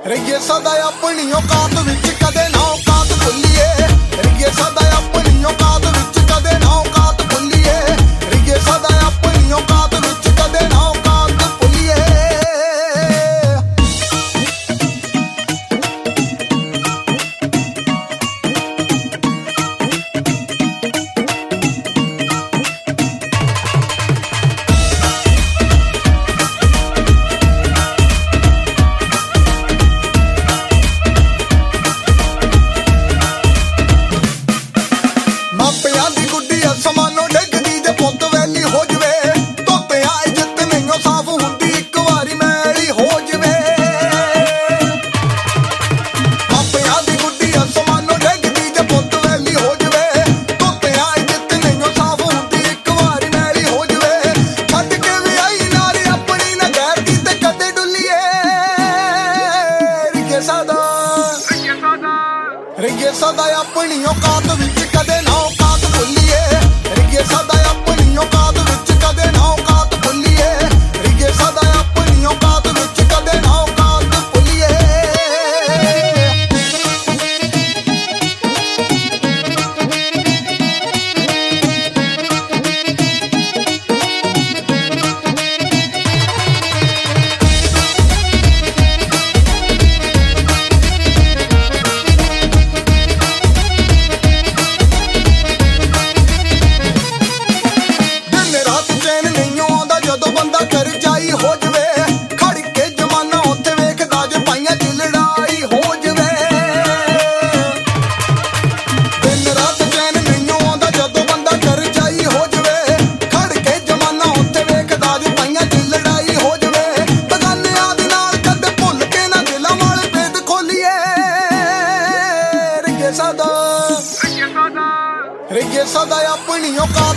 ਰਹੀਏ ਸਦਾ ਆਪਣੀ ਔਕਾਤ ਵਿੱਚ ਕਦੇ ਨਾ ਔਕਾਤ ਭੁੱਲੀਏ ਰਹੀਏ ਸਦਾ ਆਪਣੀ ਔਕਾਤ ਵਿੱਚ ਕਦੇ ਨਾ ਔਕਾਤ ਭੁੱਲੀਏ ਰਹੀਏ ਸਦਾ ਆਪਣੀ ਔਕਾਤ ਵਿੱਚ ਕਦੇ ਨਾ ਔਕਾਤ ਭੁੱਲੀਏ ਮਾਪਿਆਂ ਦੀ ਗੁੱਡੀ ਅਸਮਾਨੋਂ ਡਿੱਗਦੀ ਜੇ ਪੁੱਤ ਵੈਲੀ ਹੋ ਜਵੇ ਧੋਤੇ ਆਏ ਜਿੱਤ ਨਹੀਂ ਸਾਫ਼ ਹੁੰਦੀ ਇੱਕ ਵਾਰੀ ਮੈਲੀ ਹੋ ਜਵੇ ਮਾਪਿਆਂ ਦੀ ਗੁੱਡੀ ਅਸਮਾਨੋਂ ਡਿੱਗਦੀ ਜੇ ਪੁੱਤ ਵੈਲੀ ਹੋ ਜਵੇ ਧੋਤੇ ਆਏ ਜਿੱਤ ਨਹੀਂ ਸਾਫ਼ ਹੁੰਦੀ ਇੱਕ ਵਾਰੀ ਮੈਲੀ ਹੋ ਜਵੇ ਛੱਡ ਕੇ ਵੀ ਆਈ ਨਾਰੀ ਆਪਣੀ ਨਾ ਗੈਰ ਦੀ ਤੇ ਕਦੇ ਡੁੱਲੀਏ ਰਹੀਏ ਸਦਾ ਆਪਣੀ ਔਕਾਤ ਵਿੱਚ ਕਦੇ ਨਾ ਔਕਾਤ ਭੁੱਲੀਏ ਰਹੀਏ ਸਦਾ ਆਪਣੀ ਔਕਾਤ ਵਿੱਚ ਕਦੇ ਨਾ ਔਕਾਤ ਭੁੱਲੀਏ ਰਹੀਏ ਸਦਾ ਆਪਣੀ ਔਕਾਤ ਵਿੱਚ ਕਦੇ ਨਾ ਔਕਾਤ ਭੁੱਲੀਏ ਜਦੋਂ ਬੰਦਾ ਕਰ ਜਾਈ ਹੋ ਜਵੇ ਖੜ ਕੇ ਜਮਾਨਾ ਉੱਥੇ ਵੇਖਦਾ ਜੇ ਪਾਈਆਂ ਚ ਲੜਾਈ ਹੋ ਜਵੇ ਦਿਨ ਰਾਤ ਚੈਨ ਨਹੀਂ ਆਉਂਦਾ ਜਦੋਂ ਬੰਦਾ ਕਰ ਜਾਈ ਹੋ ਜਵੇ ਖੜ ਕੇ ਜਮਾਨਾ ਉੱਥੇ ਵੇਖਦਾ ਜੇ ਪਾਈਆਂ ਚ ਲੜਾਈ ਹੋ ਜਵੇ ਬਗਾਨਿਆਂ ਦੇ ਨਾਲ ਕਦੇ ਭੁੱਲ ਕੇ ਨਾ ਦਿਲਾਂ ਵਾਲੇ ਭੇਦ ਖੋਲੀਏ ਰਹੀਏ ਸਦਾ ਆਪਣੀ ਔਕਾਤ